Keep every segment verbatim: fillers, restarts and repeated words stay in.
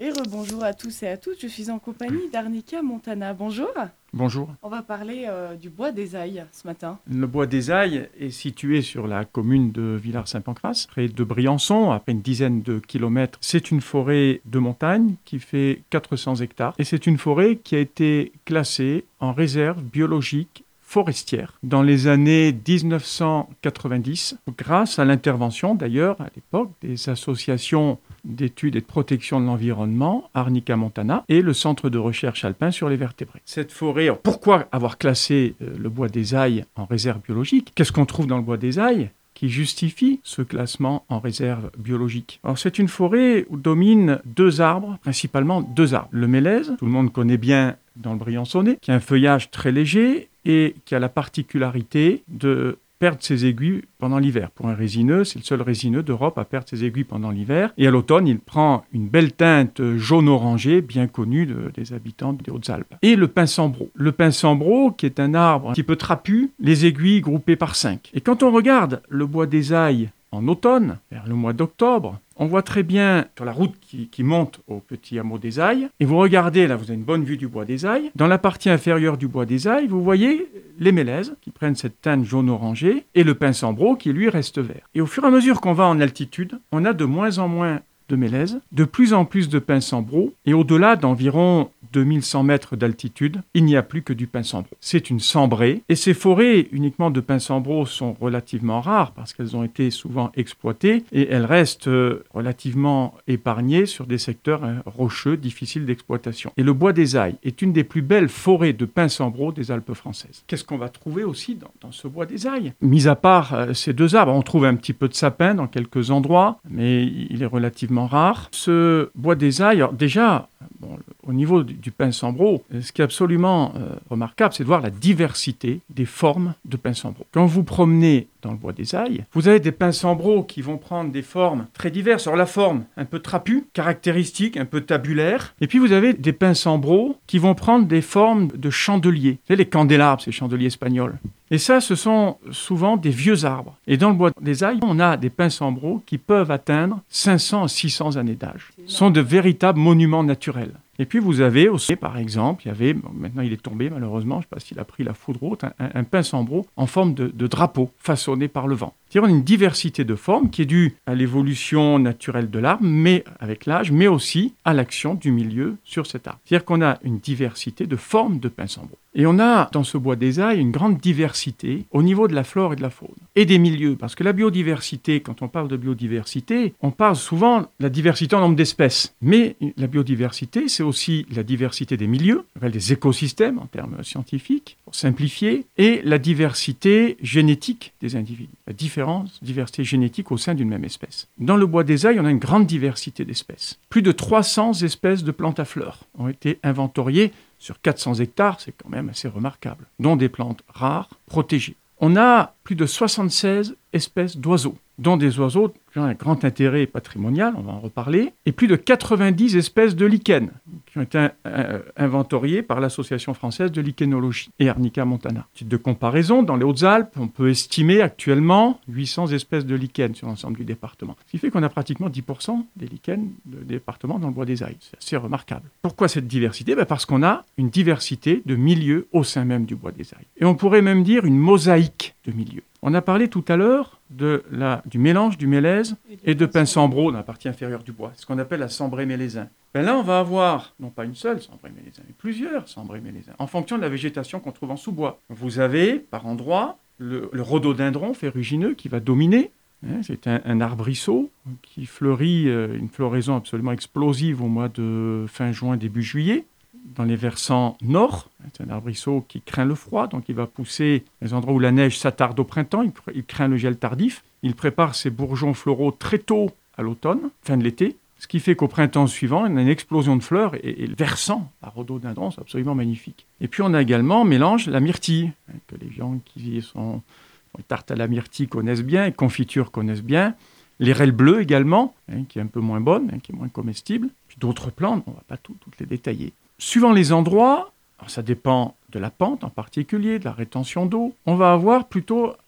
Et rebonjour à tous et à toutes, je suis en compagnie d'Arnica Montana. Bonjour. Bonjour. On va parler euh, du bois des Ailles ce matin. Le bois des Ailles est situé sur la commune de Villars-Saint-Pancrace, près de Briançon, à peine une dizaine de kilomètres. C'est une forêt de montagne qui fait quatre cents hectares et c'est une forêt qui a été classée en réserve biologique forestière dans les années dix-neuf cent quatre-vingt-dix, grâce à l'intervention d'ailleurs à l'époque des associations d'études et de protection de l'environnement, Arnica Montana, et le Centre de recherche alpin sur les vertébrés. Cette forêt, alors pourquoi avoir classé euh, le bois des Ailles en réserve biologique ? Qu'est-ce qu'on trouve dans le bois des Ailles qui justifie ce classement en réserve biologique? Alors c'est une forêt où dominent deux arbres, principalement deux arbres. Le mélèze, tout le monde connaît bien dans le Briançonnais, qui a un feuillage très léger et qui a la particularité de perdre ses aiguilles pendant l'hiver. Pour un résineux, c'est le seul résineux d'Europe à perdre ses aiguilles pendant l'hiver. Et à l'automne, il prend une belle teinte jaune-orangé, bien connue de, des habitants des Hautes-Alpes. Et le pin-sambreau. Le pin-sambreau, qui est un arbre un petit peu trapu, les aiguilles groupées par cinq. Et quand on regarde le bois des Ailles en automne, vers le mois d'octobre, on voit très bien sur la route qui, qui monte au petit hameau des Ailles, et vous regardez, là vous avez une bonne vue du bois des Ailles, dans la partie inférieure du bois des Ailles, vous voyez les mélèzes qui prennent cette teinte jaune-orangé, et le pin-sambreau qui lui reste vert. Et au fur et à mesure qu'on va en altitude, on a de moins en moins de mélèzes, de plus en plus de pin-sambreau, et au-delà d'environ deux mille cent mètres d'altitude, il n'y a plus que du pin-sambreau. C'est une sambrée, et ces forêts uniquement de pin-sambreau sont relativement rares parce qu'elles ont été souvent exploitées, et elles restent relativement épargnées sur des secteurs rocheux, difficiles d'exploitation. Et le bois des Ailles est une des plus belles forêts de pin-sambreau des Alpes françaises. Qu'est-ce qu'on va trouver aussi dans, dans ce bois des Ailles ? Mis à part euh, ces deux arbres, on trouve un petit peu de sapin dans quelques endroits, mais il est relativement rare. Ce bois des Ailles, alors déjà, bon, au niveau du, du pin-sambreau, ce qui est absolument euh, remarquable, c'est de voir la diversité des formes de pin-sambreau. Quand vous promenez dans le bois des Ailles, vous avez des pin-sambreau qui vont prendre des formes très diverses. Alors la forme un peu trapue, caractéristique, un peu tabulaire. Et puis vous avez des pin-sambreau qui vont prendre des formes de chandeliers. Vous savez, les candélabres, ces chandeliers espagnols. Et ça, ce sont souvent des vieux arbres. Et dans le bois des Ailles, on a des pin-sambreau qui peuvent atteindre cinq cents à six cents années d'âge. Ce sont de véritables monuments naturels. Et puis vous avez aussi, par exemple, il y avait, bon, maintenant il est tombé malheureusement, je ne sais pas s'il a pris la foudre haute, un, un pin-sambreau en forme de, de drapeau façonné par le vent. C'est-à-dire on a une diversité de formes qui est due à l'évolution naturelle de l'arbre, mais avec l'âge, mais aussi à l'action du milieu sur cet arbre. C'est-à-dire qu'on a une diversité de formes de pin-sambreau. Et on a dans ce bois des Ailles une grande diversité au niveau de la flore et de la faune. Et des milieux, parce que la biodiversité, quand on parle de biodiversité, on parle souvent de la diversité en nombre d'espèces. Mais la biodiversité, c'est aussi la diversité des milieux, on appelle des écosystèmes en termes scientifiques, pour simplifier, et la diversité génétique des individus. La différence, diversité génétique au sein d'une même espèce. Dans le bois des Ailles, on a une grande diversité d'espèces. Plus de trois cents espèces de plantes à fleurs ont été inventoriées sur quatre cents hectares, c'est quand même assez remarquable, dont des plantes rares, protégées. On a plus de soixante-seize espèces d'oiseaux, dont des oiseaux qui ont un grand intérêt patrimonial, on va en reparler, et plus de quatre-vingt-dix espèces de lichens, qui ont été euh, inventoriées par l'Association française de lichénologie et Arnica Montana. Titre de comparaison, dans les Hautes-Alpes, on peut estimer actuellement huit cents espèces de lichens sur l'ensemble du département. Ce qui fait qu'on a pratiquement dix pour cent des lichens de département dans le bois des Ailles. C'est assez remarquable. Pourquoi cette diversité ? Ben parce qu'on a une diversité de milieux au sein même du bois des Ailles. Et on pourrait même dire une mosaïque de milieux. On a parlé tout à l'heure de la, du mélange du mélèze et de pin-sambreau dans la partie inférieure du bois, ce qu'on appelle la sambrée mélézin. Ben là, on va avoir, non pas une seule sambrée mélézin, mais plusieurs sambrées mélézins, en fonction de la végétation qu'on trouve en sous-bois. Vous avez, par endroits, le, le rhododendron ferrugineux qui va dominer. Hein, c'est un, un arbrisseau qui fleurit, euh, une floraison absolument explosive au mois de fin juin, début juillet. Dans les versants nord, c'est un arbrisseau qui craint le froid, donc il va pousser dans les endroits où la neige s'attarde au printemps, il, il craint le gel tardif, il prépare ses bourgeons floraux très tôt à l'automne, fin de l'été, ce qui fait qu'au printemps suivant, il y a une explosion de fleurs et, et le versant à rhododendron, c'est absolument magnifique. Et puis on a également mélange la myrtille, hein, que les gens qui sont les tartes à la myrtille connaissent bien, les confitures connaissent bien, les rêles bleues également, hein, qui est un peu moins bonne, hein, qui est moins comestible, puis d'autres plantes, on ne va pas tout, toutes les détailler. Suivant les endroits, alors ça dépend de la pente en particulier, de la rétention d'eau, on va avoir plutôt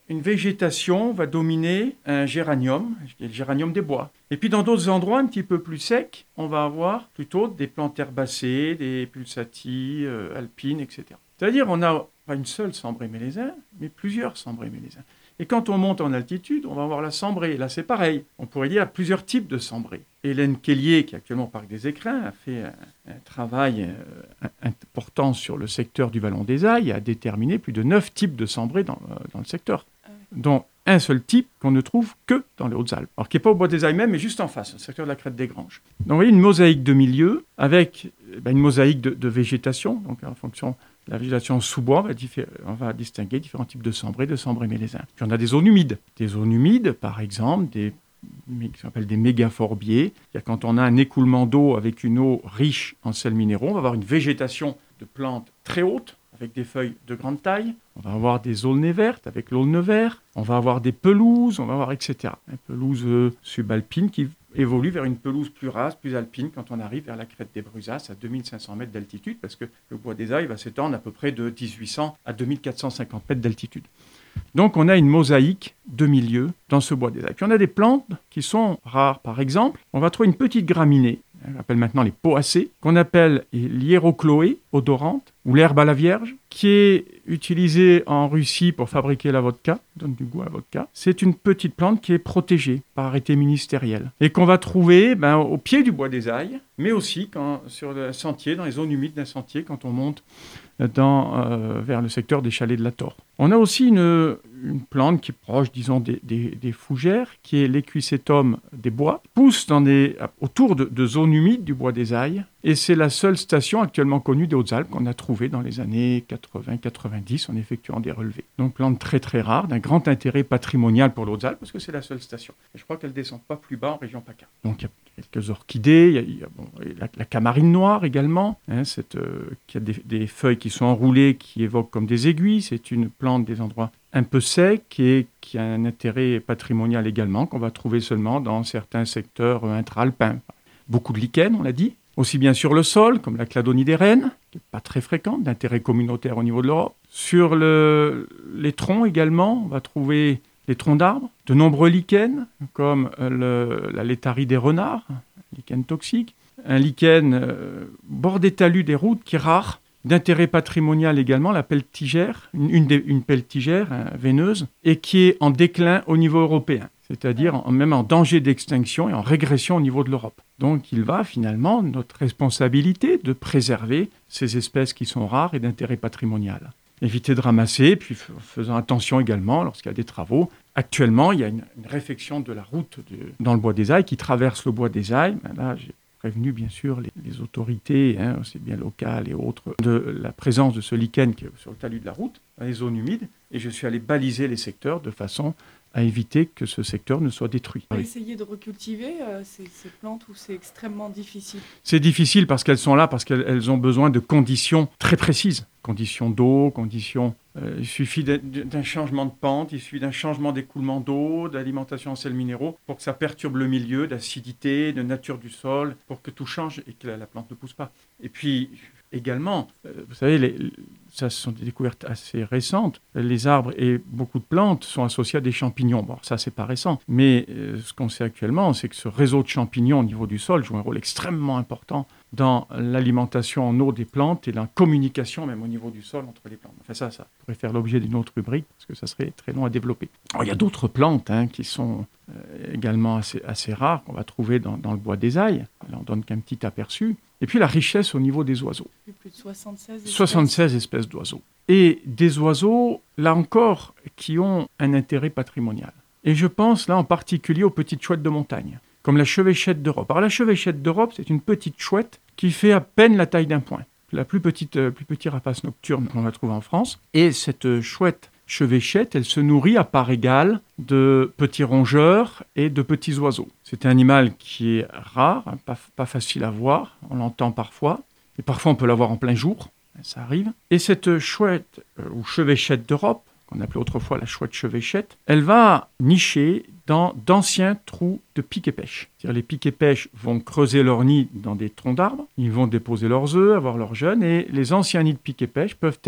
une végétation va dominer un géranium, le géranium des bois. Et puis dans d'autres endroits un petit peu plus secs, on va avoir plutôt des plantes herbacées, des pulsaties, euh, alpines, et cetera. C'est-à-dire on n'a pas une seule sambrée mélésine, mais plusieurs sambrées mélésines. Et quand on monte en altitude, on va avoir la sambrée. Là, c'est pareil. On pourrait dire plusieurs types de sambrées. Hélène Kellier, qui est actuellement au Parc des Écrins, a fait un, un travail euh, important sur le secteur du Vallon des Ailles et a déterminé plus de neuf types de sambrées dans, euh, dans le secteur, dont un seul type qu'on ne trouve que dans les Hautes-Alpes. Alors, qui n'est pas au Bois des Ailles même, mais juste en face, le secteur de la Crête des Granges. Donc, vous voyez une mosaïque de milieu avec ben, une mosaïque de, de végétation, donc en fonction... La végétation sous-bois, on va, diffé- on va distinguer différents types de sambrés, de sambrés mélésins. Puis on a des zones humides. Des zones humides, par exemple, des, ce qu'on appelle des mégaphorbiers. C'est-à-dire quand on a un écoulement d'eau avec une eau riche en sels minéraux, on va avoir une végétation de plantes très hautes, avec des feuilles de grande taille. On va avoir des aulnées vertes avec l'aulne vert. On va avoir des pelouses, on va avoir et cetera. Une pelouse euh, subalpine qui évolue vers une pelouse plus rase, plus alpine, quand on arrive vers la crête des Brusas à deux mille cinq cents mètres d'altitude, parce que le Bois des Ailles va s'étendre à peu près de dix-huit cents à deux mille quatre cent cinquante mètres d'altitude. Donc on a une mosaïque de milieu dans ce Bois des Ailles. Puis on a des plantes qui sont rares. Par exemple, on va trouver une petite graminée, on appelle maintenant les poacées, qu'on appelle l'hierocloé odorante, ou l'herbe à la vierge, qui est utilisée en Russie pour fabriquer la vodka, donne du goût à la vodka. C'est une petite plante qui est protégée par arrêté ministériel et qu'on va trouver ben, au pied du Bois des Ailles, mais aussi quand, sur le sentier, dans les zones humides d'un sentier, quand on monte dans, euh, vers le secteur des chalets de la Torre. On a aussi une, une plante qui est proche, disons, des, des, des fougères, qui est l'Equisetum des bois, pousse dans des, autour de, de zones humides du Bois des Ailles, et c'est la seule station actuellement connue des Hautes-Alpes qu'on a trouvée dans les années quatre-vingts quatre-vingt-dix en effectuant des relevés. Donc plante très très rare, d'un grand intérêt patrimonial pour les Hautes-Alpes, parce que c'est la seule station. Et je crois qu'elle ne descend pas plus bas en région PACA. Donc il y a quelques orchidées, il y a, il y a bon, la, la camarine noire également, hein, cette, euh, qui a des, des feuilles qui sont enroulées, qui évoquent comme des aiguilles. C'est une plante des endroits un peu secs et qui a un intérêt patrimonial également, qu'on va trouver seulement dans certains secteurs intra-alpins. Beaucoup de lichens, on l'a dit, aussi bien sur le sol, comme la cladonie des rennes, qui n'est pas très fréquente, d'intérêt communautaire au niveau de l'Europe. Sur le, les troncs également, on va trouver les troncs d'arbres, de nombreux lichens, comme le, la laitarie des renards, lichen toxique, un lichen euh, bord des talus des routes qui est rare, d'intérêt patrimonial également, la peltigère, une, une, des, une peltigère hein, veineuse, et qui est en déclin au niveau européen, c'est-à-dire en, même en danger d'extinction et en régression au niveau de l'Europe. Donc il va finalement, notre responsabilité de préserver ces espèces qui sont rares et d'intérêt patrimonial. Éviter de ramasser, puis faisant attention également lorsqu'il y a des travaux. Actuellement, il y a une, une réfection de la route de, dans le Bois des Ailles qui traverse le Bois des Ailles. Ben là, j'ai prévenu bien sûr les, les autorités, hein, aussi bien locales et autres, de la présence de ce lichen qui est sur le talus de la route, dans les zones humides, et je suis allé baliser les secteurs de façon à éviter que ce secteur ne soit détruit. On va essayer de recultiver euh, ces, ces plantes où c'est extrêmement difficile. C'est difficile parce qu'elles sont là, parce qu'elles elles ont besoin de conditions très précises. Conditions d'eau, conditions... Euh, il suffit d'un, d'un changement de pente, il suffit d'un changement d'écoulement d'eau, d'alimentation en sels minéraux, pour que ça perturbe le milieu, d'acidité, de nature du sol, pour que tout change et que la, la plante ne pousse pas. Et puis, également, euh, vous savez, les, ça ce sont des découvertes assez récentes. Les arbres et beaucoup de plantes sont associés à des champignons. Bon, ça, c'est pas récent. Mais euh, ce qu'on sait actuellement, c'est que ce réseau de champignons au niveau du sol joue un rôle extrêmement important dans l'alimentation en eau des plantes et la communication même au niveau du sol entre les plantes. Enfin ça, ça pourrait faire l'objet d'une autre rubrique parce que ça serait très long à développer. Alors, il y a d'autres plantes hein, qui sont euh, également assez, assez rares qu'on va trouver dans, dans le Bois des Ailles. Là, on donne qu'un petit aperçu. Et puis la richesse au niveau des oiseaux. Plus de soixante-seize espèces. soixante-seize espèces d'oiseaux. Et des oiseaux, là encore, qui ont un intérêt patrimonial. Et je pense là en particulier aux petites chouettes de montagne, comme la chevêchette d'Europe. Alors la chevêchette d'Europe, c'est une petite chouette qui fait à peine la taille d'un poing. La plus petite, euh, plus petite rapace nocturne qu'on va trouver en France. Et cette chouette chevêchette, elle se nourrit à part égale de petits rongeurs et de petits oiseaux. C'est un animal qui est rare, hein, pas, pas facile à voir, on l'entend parfois. Et parfois on peut la voir en plein jour, ça arrive. Et cette chouette, euh, ou chevêchette d'Europe, qu'on appelait autrefois la chouette chevêchette, elle va nicher dans d'anciens trous de pique et pêche. C'est-à-dire les piques et pêche vont creuser leur nid dans des troncs d'arbres, ils vont déposer leurs œufs, avoir leurs jeunes, et les anciens nids de pique et pêche peuvent être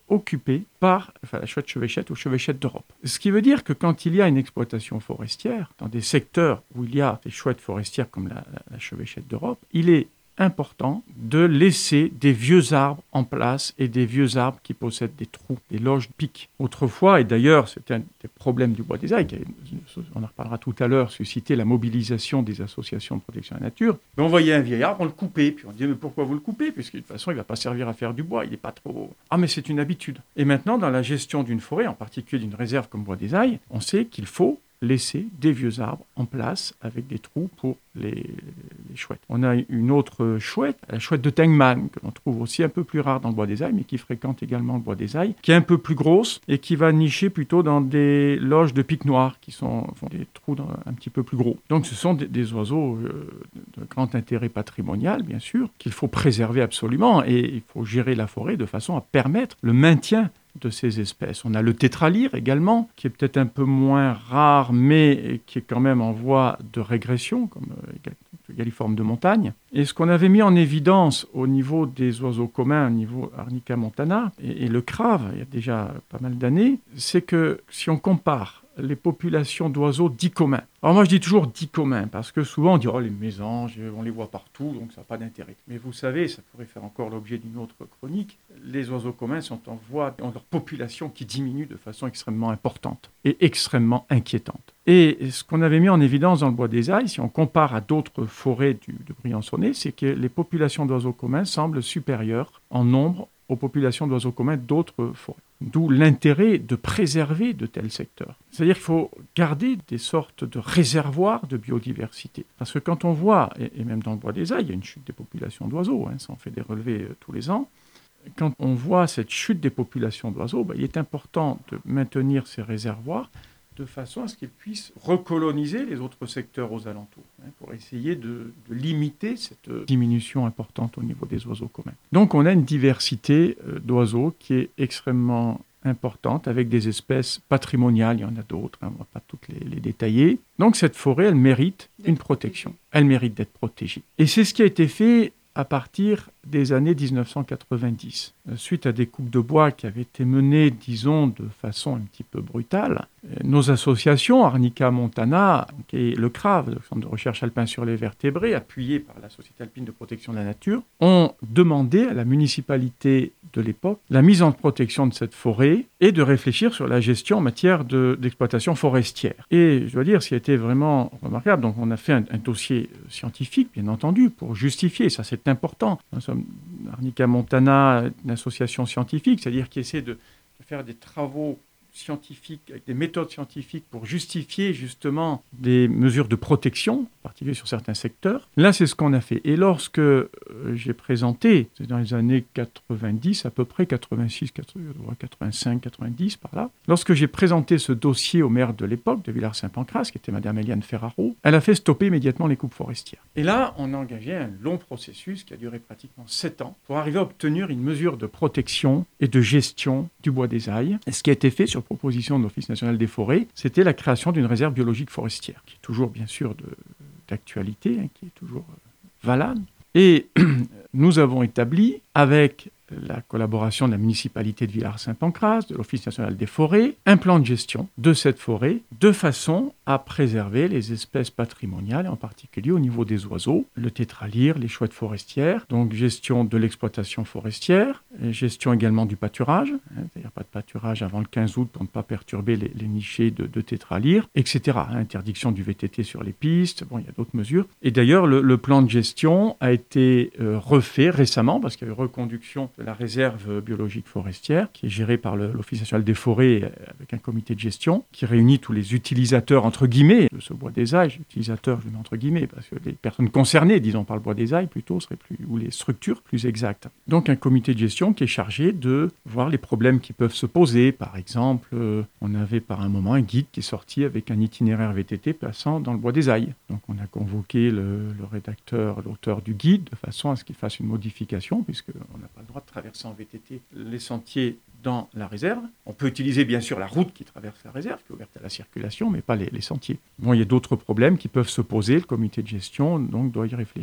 occupée par enfin, la chouette chevêchette ou chevêchette d'Europe. Ce qui veut dire que quand il y a une exploitation forestière, dans des secteurs où il y a des chouettes forestières comme la, la, la chevêchette d'Europe, il est important de laisser des vieux arbres en place et des vieux arbres qui possèdent des trous, des loges piques. Autrefois, et d'ailleurs c'était un des problèmes du bois des Ailles, qui a, on en reparlera tout à l'heure, suscité la mobilisation des associations de protection de la nature, mais on voyait un vieil arbre, on le coupait, puis on disait mais pourquoi vous le coupez, puisque de toute façon il ne va pas servir à faire du bois, il n'est pas trop... Ah mais c'est une habitude. Et maintenant dans la gestion d'une forêt, en particulier d'une réserve comme bois des Ailles, on sait qu'il faut laisser des vieux arbres en place avec des trous pour les, les chouettes. On a une autre chouette, la chouette de Tengman, que l'on trouve aussi un peu plus rare dans le bois des Ailles, mais qui fréquente également le bois des Ailles, qui est un peu plus grosse et qui va nicher plutôt dans des loges de pics noirs, qui sont font des trous dans, un petit peu plus gros. Donc ce sont des, des oiseaux euh, de grand intérêt patrimonial, bien sûr, qu'il faut préserver absolument, et il faut gérer la forêt de façon à permettre le maintien de ces espèces. On a le tétralyre également, qui est peut-être un peu moins rare, mais qui est quand même en voie de régression, comme le galliforme de montagne. Et ce qu'on avait mis en évidence au niveau des oiseaux communs, au niveau Arnica montana, et, et le crave, il y a déjà pas mal d'années, c'est que si on compare les populations d'oiseaux dits communs. Alors moi je dis toujours dits communs, parce que souvent on dit « oh les mésanges, on les voit partout, donc ça n'a pas d'intérêt ». Mais vous savez, ça pourrait faire encore l'objet d'une autre chronique, les oiseaux communs sont en voie, ont leur population qui diminue de façon extrêmement importante et extrêmement inquiétante. Et ce qu'on avait mis en évidence dans le bois des Ailles, si on compare à d'autres forêts du, de Briançonnais, c'est que les populations d'oiseaux communs semblent supérieures en nombre aux populations d'oiseaux communs d'autres forêts. D'où l'intérêt de préserver de tels secteurs. C'est-à-dire qu'il faut garder des sortes de réservoirs de biodiversité. Parce que quand on voit, et même dans le bois des Ailles, il y a une chute des populations d'oiseaux, hein, ça en fait des relevés euh, tous les ans. Quand on voit cette chute des populations d'oiseaux, ben, il est important de maintenir ces réservoirs de façon à ce qu'ils puissent recoloniser les autres secteurs aux alentours, hein, pour essayer de, de limiter cette diminution importante au niveau des oiseaux communs. Donc on a une diversité euh, d'oiseaux qui est extrêmement importante, avec des espèces patrimoniales, il y en a d'autres, hein, on ne va pas toutes les, les détailler. Donc cette forêt, elle mérite une protection, elle mérite d'être protégée. Et c'est ce qui a été fait à partir des années dix-neuf cent quatre-vingt-dix. Suite à des coupes de bois qui avaient été menées, disons, de façon un petit peu brutale, nos associations, Arnica montana et le crave, le Centre de recherche alpin sur les vertébrés, appuyé par la Société alpine de protection de la nature, ont demandé à la municipalité de l'époque la mise en protection de cette forêt et de réfléchir sur la gestion en matière de, d'exploitation forestière. Et je dois dire, ce qui a été vraiment remarquable, donc on a fait un, un dossier scientifique, bien entendu, pour justifier, ça c'est important. Nous sommes Arnica montana, une association scientifique, c'est-à-dire qui essaie de, de faire des travaux scientifiques, avec des méthodes scientifiques pour justifier justement des mesures de protection, en particulier sur certains secteurs. Là, c'est ce qu'on a fait. Et lorsque euh, j'ai présenté, c'est dans les années quatre-vingt-dix, à peu près quatre-vingt-six, quatre-vingt-cinq, quatre-vingt-dix, par là, lorsque j'ai présenté ce dossier au maire de l'époque, de Villars-Saint-Pancrace, qui était Madame Eliane Ferraro, elle a fait stopper immédiatement les coupes forestières. Et là, on a engagé un long processus qui a duré pratiquement sept ans pour arriver à obtenir une mesure de protection et de gestion du bois des Ailles. Et ce qui a été fait sur proposition de l'Office national des forêts, c'était la création d'une réserve biologique forestière, qui est toujours bien sûr de, d'actualité, hein, qui est toujours valable. Et nous avons établi, avec la collaboration de la municipalité de Villars-Saint-Pancrace, de l'Office national des forêts, un plan de gestion de cette forêt, de façon à préserver les espèces patrimoniales, et en particulier au niveau des oiseaux, le tétralyre, les chouettes forestières, donc gestion de l'exploitation forestière, et gestion également du pâturage, hein, c'est-à-dire pas de pâturage avant le quinze août pour ne pas perturber les, les nichés de, de tétralyre, et cetera. Interdiction du V T T sur les pistes, bon, il y a d'autres mesures. Et d'ailleurs, le, le plan de gestion a été euh, refait récemment, parce qu'il y a eu reconduction de la réserve biologique forestière, qui est gérée par le, l'Office national des forêts, avec un comité de gestion, qui réunit tous les utilisateurs, entre guillemets, de ce bois des Ailles. Utilisateurs, je mets entre guillemets, parce que les personnes concernées, disons, par le bois des Ailles, plutôt, seraient plus, ou les structures plus exactes. Donc, un comité de gestion qui est chargé de voir les problèmes qui peuvent se poser. Par exemple, euh, on avait par un moment un guide qui est sorti avec un itinéraire V T T passant dans le bois des Ailles. Donc, on a convoqué le, le rédacteur, l'auteur du guide, de façon à ce qu'il fasse une modification, puisqu'on n'a pas le droit de traverser en V T T les sentiers dans la réserve. On peut utiliser bien sûr la route qui traverse la réserve, qui est ouverte à la circulation, mais pas les, les sentiers. Bon, il y a d'autres problèmes qui peuvent se poser, le comité de gestion donc doit y réfléchir.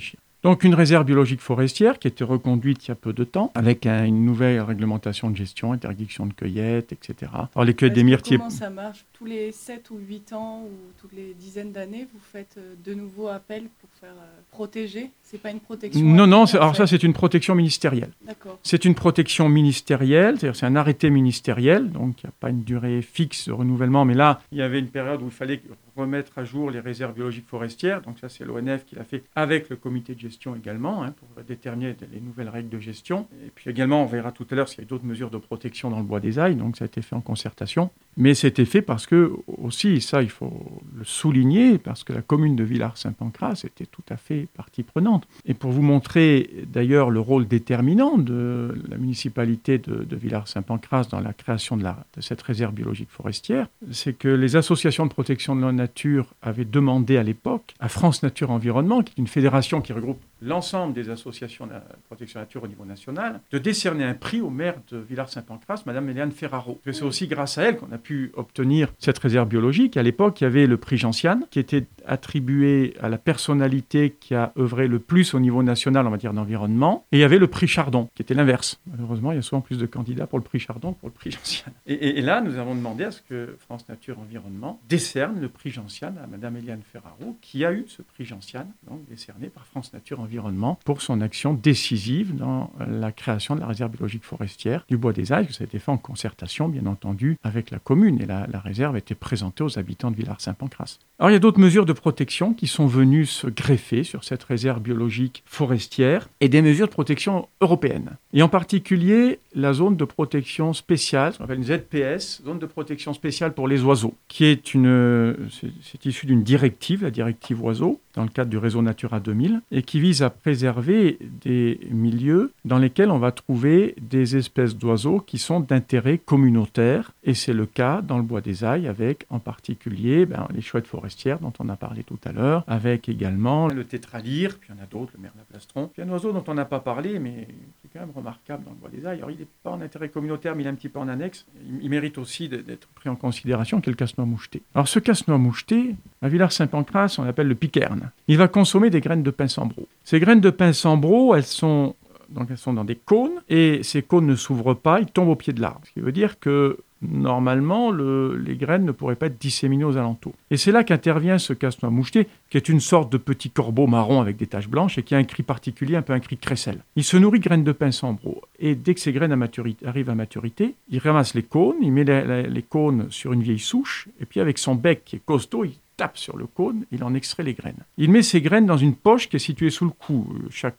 Donc une réserve biologique forestière qui a été reconduite il y a peu de temps, avec un, une nouvelle réglementation de gestion, interdiction de cueillette, et cetera. Alors les cueillettes des myrtilles... Comment ça marche? Tous les sept ou huit ans ou toutes les dizaines d'années, vous faites euh, de nouveaux appels pour faire euh, protéger? C'est pas une protection? Non, non, c'est, alors ça c'est une protection ministérielle. D'accord. C'est une protection ministérielle, c'est-à-dire c'est un arrêté ministériel, donc il n'y a pas une durée fixe de renouvellement, mais là, il y avait une période où il fallait remettre à jour les réserves biologiques forestières, donc ça c'est l'O N F qui l'a fait avec le comité de gestion également, hein, pour déterminer les nouvelles règles de gestion. Et puis également, on verra tout à l'heure s'il y a d'autres mesures de protection dans le bois des Ailles, donc ça a été fait en concertation. Mais c'était fait parce que, aussi, ça il faut le souligner, parce que la commune de Villars-Saint-Pancras était tout à fait partie prenante. Et pour vous montrer d'ailleurs le rôle déterminant de la municipalité de, de Villars-Saint-Pancras dans la création de, la, de cette réserve biologique forestière, c'est que les associations de protection de la nature avaient demandé à l'époque à France Nature Environnement, qui est une fédération qui regroupe l'ensemble des associations de la protection de la nature au niveau national, de décerner un prix au maire de Villars-Saint-Pancras, Madame Éliane Ferraro. C'est aussi grâce à elle qu'on a pu obtenir cette réserve biologique. À l'époque, il y avait le prix Gentiane, qui était attribué à la personnalité qui a œuvré le plus au niveau national en matière d'environnement, et il y avait le prix Chardon, qui était l'inverse. Malheureusement, il y a souvent plus de candidats pour le prix Chardon que pour le prix Gentiane. Et, et, et là, nous avons demandé à ce que France Nature Environnement décerne le prix Gentiane à Madame Éliane Ferraro, qui a eu ce prix Gentiane, donc décerné par France Nature Environnement, pour son action décisive dans la création de la réserve biologique forestière du Bois des Ailles. Ça a été fait en concertation, bien entendu, avec la commune, et la, la réserve a été présentée aux habitants de Villars-Saint-Pancras. Alors, il y a d'autres mesures de protection qui sont venues se greffer sur cette réserve biologique forestière, et des mesures de protection européennes. Et en particulier, la zone de protection spéciale, ce qu'on appelle une Z P S, zone de protection spéciale pour les oiseaux, qui est une, c'est, c'est issu d'une directive, la directive oiseaux, dans le cadre du réseau Natura deux mille, et qui vise à préserver des milieux dans lesquels on va trouver des espèces d'oiseaux qui sont d'intérêt communautaire. Et c'est le cas dans le Bois des Ailles, avec en particulier ben, les chouettes forestières dont on a parlé tout à l'heure, avec également le tétralyre, puis il y en a d'autres, le merle-plastron. Puis un oiseau dont on n'a pas parlé, mais qui est quand même remarquable dans le Bois des Ailles. Alors il n'est pas en intérêt communautaire, mais il est un petit peu en annexe. Il, il mérite aussi d'être pris en considération, qui est le casse-noix moucheté. Alors ce casse-noix moucheté, à Villars-Saint-Pancras, on l'appelle le picerne. Il va consommer des graines de pinsambro. Ces graines de pinsambro, elles sont, donc elles sont dans des cônes, et ces cônes ne s'ouvrent pas, ils tombent au pied de l'arbre. Ce qui veut dire que, normalement, le, les graines ne pourraient pas être disséminées aux alentours. Et c'est là qu'intervient ce casse-noix moucheté, qui est une sorte de petit corbeau marron avec des taches blanches, et qui a un cri particulier, un peu un cri de crécelle. Il se nourrit de graines de pinsambro, et dès que ces graines à maturité, arrivent à maturité, il ramasse les cônes, il met les, les, les cônes sur une vieille souche, et puis avec son bec qui est costaud, il tape sur le cône, il en extrait les graines. Il met ces graines dans une poche qui est située sous le cou. Chaque,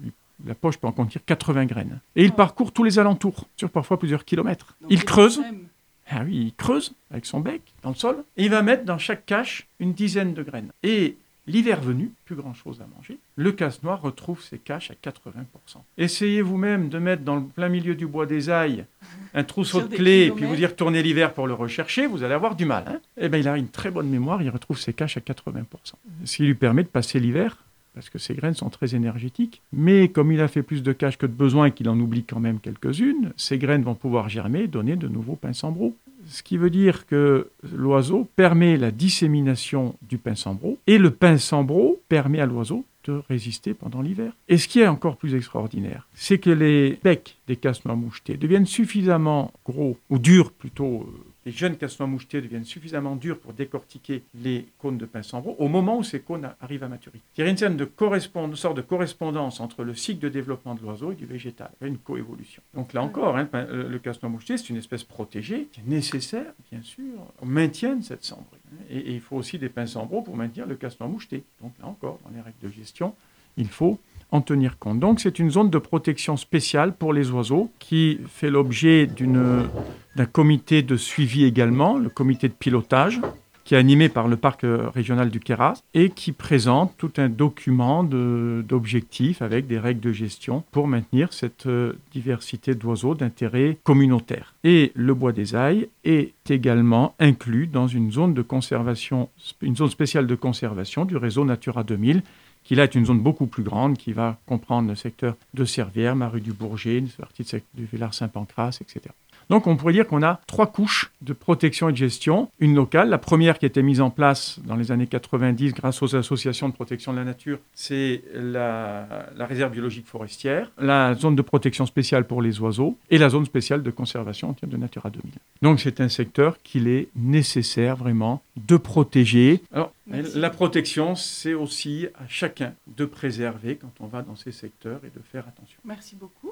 la poche peut en contenir quatre-vingts graines. Et il parcourt tous les alentours, sur parfois plusieurs kilomètres. Donc il creuse. Ah oui, il creuse avec son bec dans le sol, et il va mettre dans chaque cache une dizaine de graines. Et l'hiver venu, plus grand-chose à manger, le casse-noix retrouve ses caches à quatre-vingts pour cent. Essayez vous-même de mettre dans le plein milieu du Bois des Ailles un trousseau de clés, et puis vous y retournez l'hiver pour le rechercher, vous allez avoir du mal. Hein, eh bien, il a une très bonne mémoire, il retrouve ses caches à quatre-vingts pour cent. Ce qui lui permet de passer l'hiver, parce que ces graines sont très énergétiques. Mais comme il a fait plus de caches que de besoin et qu'il en oublie quand même quelques-unes, ces graines vont pouvoir germer et donner de nouveaux pinsambros. Ce qui veut dire que l'oiseau permet la dissémination du pinsambro, et le pinsambro permet à l'oiseau de résister pendant l'hiver. Et ce qui est encore plus extraordinaire, c'est que les becs des casse-noix mouchetés deviennent suffisamment gros, ou durs plutôt. Les jeunes casse-noix mouchetés deviennent suffisamment durs pour décortiquer les cônes de pinsambro au moment où ces cônes arrivent à maturité. Il y a une, scène de correspond... une sorte de correspondance entre le cycle de développement de l'oiseau et du végétal. Il y a une coévolution. Donc là encore, hein, le casse-noix moucheté, c'est une espèce protégée qui est nécessaire, bien sûr, au maintien de cette cendrée. Et, et il faut aussi des pinsambros pour maintenir le casse-noix moucheté. Donc là encore, dans les règles de gestion, il faut en tenir compte. Donc c'est une zone de protection spéciale pour les oiseaux qui fait l'objet d'une, d'un comité de suivi également, le comité de pilotage, qui est animé par le parc régional du Queyras et qui présente tout un document de, d'objectifs avec des règles de gestion pour maintenir cette diversité d'oiseaux d'intérêt communautaire. Et le Bois des Ailles est également inclus dans une zone de conservation, une zone spéciale de conservation du réseau Natura deux mille, qui là est une zone beaucoup plus grande, qui va comprendre le secteur de Servières, Maru du Bourget, une partie de, de Villars-Saint-Pancras, et cetera. Donc on pourrait dire qu'on a trois couches de protection et de gestion. Une locale, la première qui a été mise en place dans les années quatre-vingt-dix grâce aux associations de protection de la nature, c'est la, la réserve biologique forestière, la zone de protection spéciale pour les oiseaux et la zone spéciale de conservation de Natura deux mille. Donc c'est un secteur qu'il est nécessaire vraiment de protéger. Alors, la protection, c'est aussi à chacun de préserver quand on va dans ces secteurs et de faire attention. Merci beaucoup.